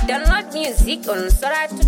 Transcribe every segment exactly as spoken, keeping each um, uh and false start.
Download music on Soratu.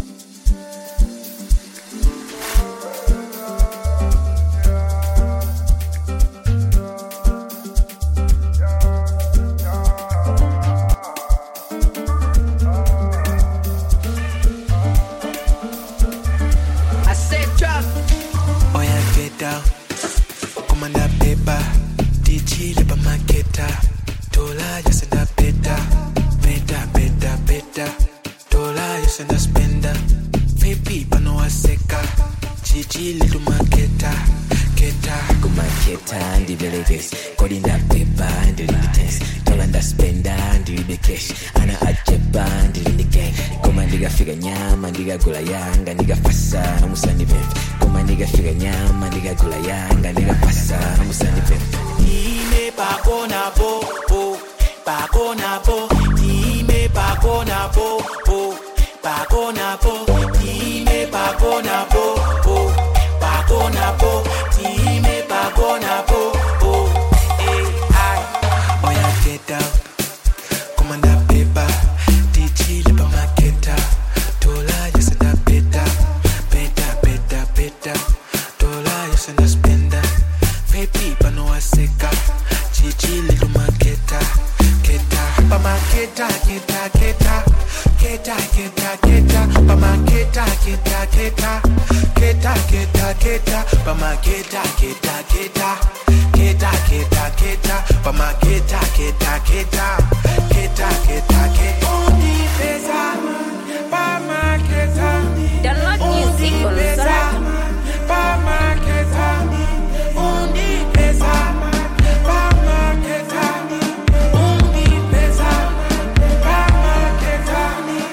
I said drop. Oh yeah, get down. Commander paper. D G lepa maketa. Tola yasenda beta. Beta, beta, beta. Tola yasenda spenda. Vipi pano waseka. G G letu maketa. Keta. Kumaketa ndibeleges. Kodinda paper ndilinditens. Tola nda spenda ndilibekesh. Ana ajeba ndilindikeng. Koma ndiga figa nyama ndiga gula yanga ndiga fasa musani vemve. Koma ndiga figa nyama ndiga gula yanga ndiga fasa musani vemve. Dime pako na po po. Pako na po. Dime pako na po po. Pako na po. Dime pako na po po. Pako na po. Dime pako na po po. Hey, I. Oh yeah, get down. Commander paper. D G lepa maketa. Tola yasenda beta. Beta, beta, beta. Tola yasenda spenda. Vipi pano waseka. G G letu maketa. Keta. Pama keta, keta, keta. Keta, keta, keta. Pama keta, keta, keta. Keta, keta, keta. Pama keta, keta, keta. Keta, keta, keta. Pama keta, keta, keta. Keta, keta, keta. Undi pesa. Pama keta. Download music on Soratu. Pama keta. Undi pesa. Pama keta. Undi pesa. Pama keta.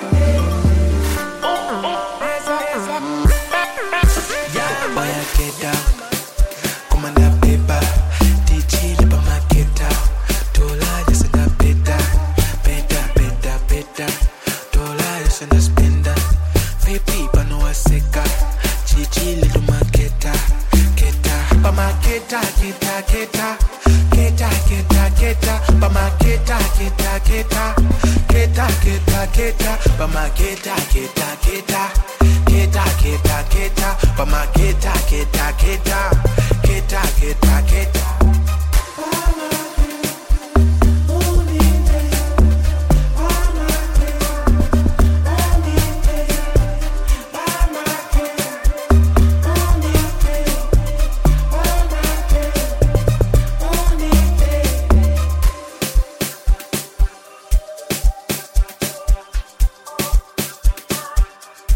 Yeah, boy, I get down. Commander paper. D G lepa maketa. Tola yasenda beta. Beta, beta, beta. Tola yasenda spenda. Vipi pano waseka. G G letu maketa. Keta. Pama keta, keta, keta. Keta, keta, keta. Pama keta, keta, keta. Keta, keta, keta. Pama keta, keta, keta. Keta, keta, keta. Pama keta, keta, keta. Keta, keta, keta.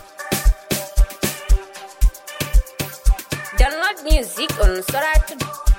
Download music on Soratu.